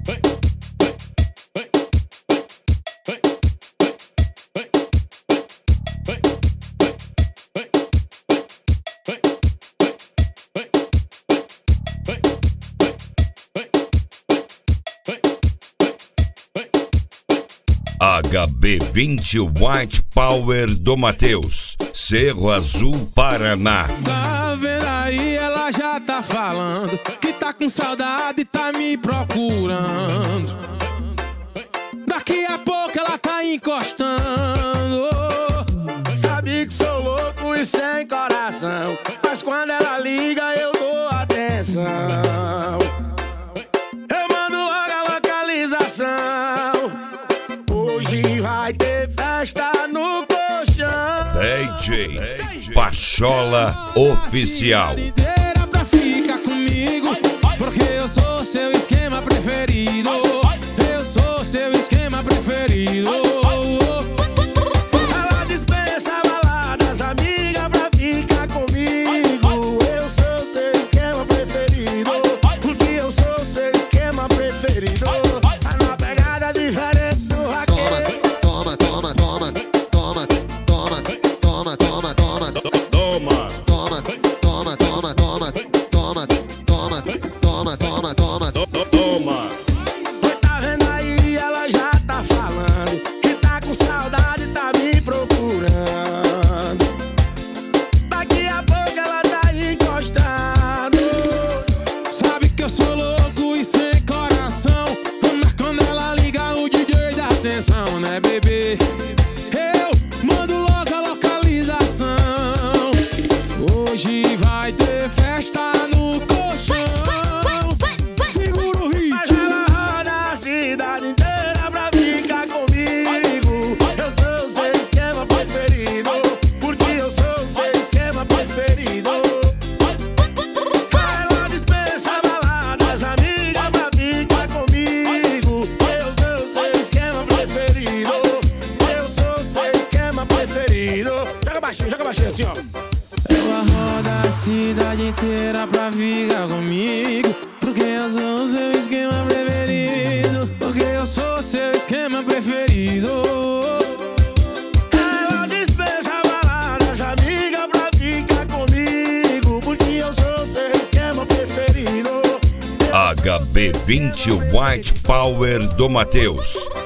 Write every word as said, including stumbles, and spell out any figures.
H B vinte White Power do Matheus, Cerro Azul, Paraná. Tá vendo aí, ela já tá falando que tá com saudade e tá me procurando. Daqui a pouco ela tá encostando. Sabe que sou louco e sem coração, mas quando ela liga eu dou atenção. Eu mando logo a localização. Hoje vai ter festa no colchão. D J Pachola Oficial. Inteira pra ficar comigo, porque eu sou seu esquema preferido. Eu sou seu esquema preferido. Ela dispensa baladas, amiga, pra ficar comigo. Eu sou seu esquema preferido, porque eu sou seu esquema preferido. Tá numa pegada diferente do raquete. Toma, toma, toma, toma, toma, toma, toma, toma, toma, toma, toma, toma, toma, toma, toma, toma, toma, toma, toma. Tá vendo aí, ela já tá falando que tá com saudade, tá me procurando. Daqui a pouco ela tá encostando. Sabe que eu sou louco e sem coração, mas quando ela liga o D J dá atenção, né, bebê? Eu mando logo a localização. Hoje vai ter festa no colchão. Segura o ritmo. Mas ela roda a cidade inteira pra ficar comigo. Eu sou seu esquema preferido, porque eu sou seu esquema preferido. Ela dispensa baladas, amiga, pra ficar comigo. Eu sou seu esquema preferido. Eu sou seu esquema preferido. Joga baixinho, joga baixinho assim, ó. Ela roda a cidade inteira pra ficar comigo, porque eu sou o seu esquema preferido. Porque eu sou seu esquema preferido. Ela dispensa baladas, amiga, pra ficar comigo, porque eu sou seu esquema preferido. H B vinte White Power do Matheus,